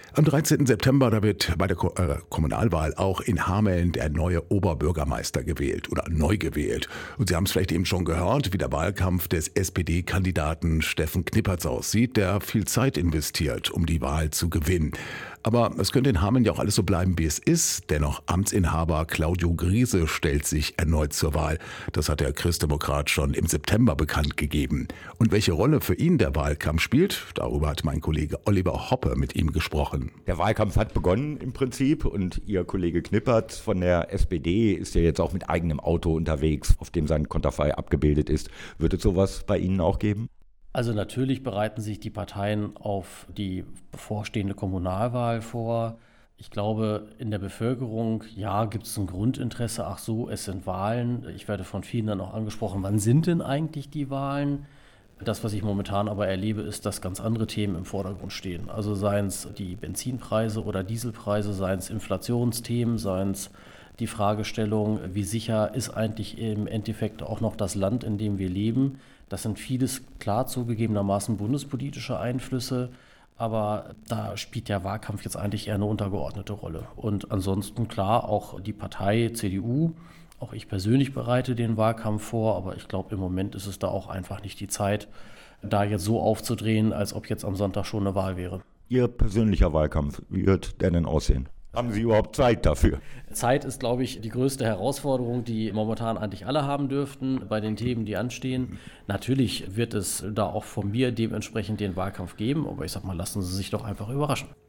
Am 13. September, da wird bei der Kommunalwahl auch in Hameln der neue Oberbürgermeister gewählt oder neu gewählt. Und Sie haben es vielleicht eben schon gehört, wie der Wahlkampf des SPD-Kandidaten Steffen Knippertz aussieht, der viel Zeit investiert, um die Wahl zu gewinnen. Aber es könnte in Hameln ja auch alles so bleiben, wie es ist. Dennoch Amtsinhaber Claudio Griese stellt sich erneut zur Wahl. Das hat der Christdemokrat schon im September bekannt gegeben. Und welche Rolle für ihn der Wahlkampf spielt, darüber hat mein Kollege Oliver Hoppe mit ihm gesprochen. Der Wahlkampf hat begonnen im Prinzip und Ihr Kollege Knippertz von der SPD ist ja jetzt auch mit eigenem Auto unterwegs, auf dem sein Konterfei abgebildet ist. Wird es sowas bei Ihnen auch geben? Also natürlich bereiten sich die Parteien auf die bevorstehende Kommunalwahl vor. Ich glaube, in der Bevölkerung, ja, gibt es ein Grundinteresse. Ach so, es sind Wahlen. Ich werde von vielen dann auch angesprochen, wann sind denn eigentlich die Wahlen? Das, was ich momentan aber erlebe, ist, dass ganz andere Themen im Vordergrund stehen. Also seien es die Benzinpreise oder Dieselpreise, seien es Inflationsthemen, seien es die Fragestellung, wie sicher ist eigentlich im Endeffekt auch noch das Land, in dem wir leben. Das sind vieles klar zugegebenermaßen bundespolitische Einflüsse, aber da spielt der Wahlkampf jetzt eigentlich eher eine untergeordnete Rolle. Und ansonsten klar auch die Partei CDU, auch ich persönlich bereite den Wahlkampf vor, aber ich glaube, im Moment ist es da auch einfach nicht die Zeit, da jetzt so aufzudrehen, als ob jetzt am Sonntag schon eine Wahl wäre. Ihr persönlicher Wahlkampf, wie wird der denn aussehen? Haben Sie überhaupt Zeit dafür? Zeit ist, glaube ich, die größte Herausforderung, die momentan eigentlich alle haben dürften bei den Themen, die anstehen. Natürlich wird es da auch von mir dementsprechend den Wahlkampf geben, aber ich sag mal, lassen Sie sich doch einfach überraschen.